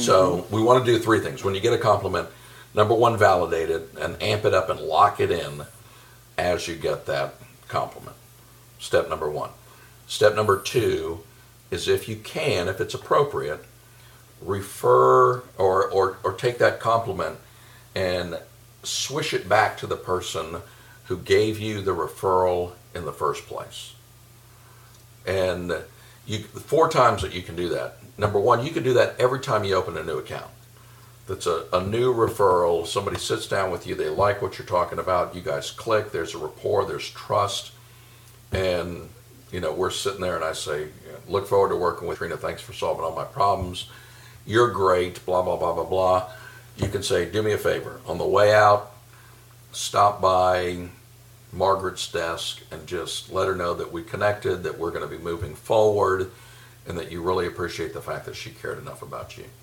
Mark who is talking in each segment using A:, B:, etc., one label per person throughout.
A: So we want to do three things. When you get a compliment, number one, validate it and amp it up and lock it in as you get that compliment. Step number one. Step number two is, if you can, if it's appropriate, refer or take that compliment and swish it back to the person who gave you the referral in the first place. And 4 times that you can do that. Number one, you can do that every time you open a new account. That's a new referral. Somebody sits down with you, they like what you're talking about, you guys click, there's a rapport, there's trust, and we're sitting there and I say, look forward to working with Trina, thanks for solving all my problems, you're great, blah, blah, blah, blah, blah. You can say, do me a favor, on the way out, stop by Margaret's desk and just let her know that we connected, that we're going to be moving forward, and that you really appreciate the fact that she cared enough about you.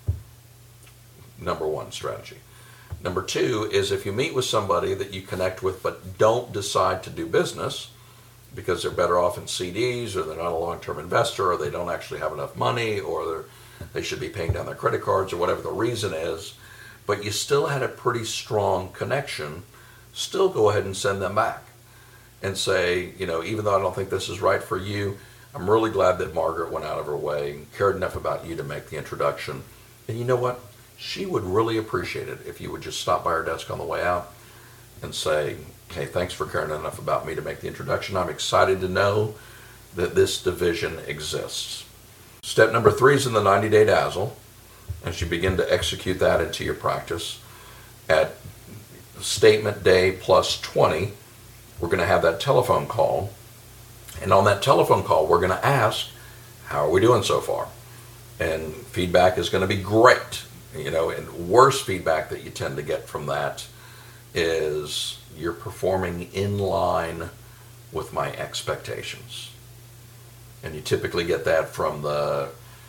A: Number one strategy. Number two is, if you meet with somebody that you connect with but don't decide to do business because they're better off in CDs, or they're not a long-term investor, or they don't actually have enough money, or they should be paying down their credit cards, or whatever the reason is, but you still had a pretty strong connection, still go ahead and send them back and say, even though I don't think this is right for you, I'm really glad that Margaret went out of her way and cared enough about you to make the introduction. And you know what? She would really appreciate it if you would just stop by her desk on the way out and say, hey, thanks for caring enough about me to make the introduction. I'm excited to know that this division exists. Step number 3 is in the 90-day dazzle. As you begin to execute that into your practice, at statement day plus 20, we're going to have that telephone call. And on that telephone call, we're going to ask, how are we doing so far? And feedback is going to be great. And worst feedback that you tend to get from that is, you're performing in line with my expectations. And you typically get that from the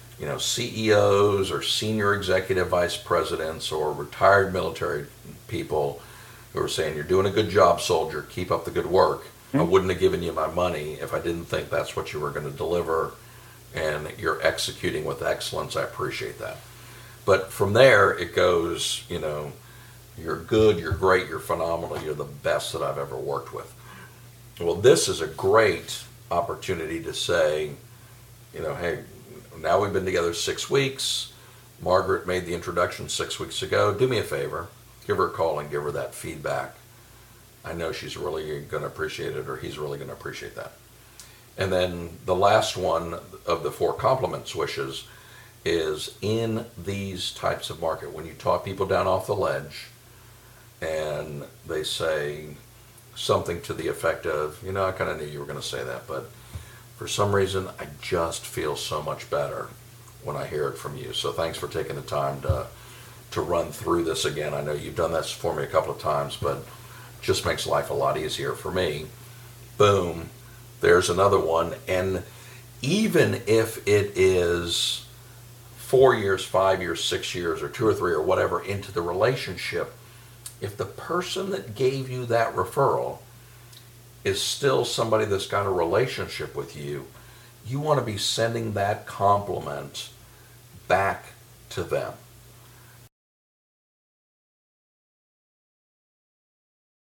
A: CEOs or senior executive vice presidents or retired military people who are saying, you're doing a good job, soldier, keep up the good work. I wouldn't have given you my money if I didn't think that's what you were going to deliver, and you're executing with excellence. I appreciate that. But from there, it goes, you're good, you're great, you're phenomenal, you're the best that I've ever worked with. Well, this is a great opportunity to say, hey, now we've been together 6 weeks. Margaret made the introduction 6 weeks ago. Do me a favor, give her a call and give her that feedback. I know she's really going to appreciate it, or he's really going to appreciate that. And then the last one of the 4 compliment swishes is, in these types of market, when you talk people down off the ledge and they say something to the effect of, I kind of knew you were going to say that, but for some reason I just feel so much better when I hear it from you. So thanks for taking the time to run through this again. I know you've done this for me a couple of times, but just makes life a lot easier for me. Boom, there's another one. And even if it is 4 years, 5 years, 6 years, or 2 or 3 or whatever into the relationship, if the person that gave you that referral is still somebody that's got a relationship with you want to be sending that compliment back to them.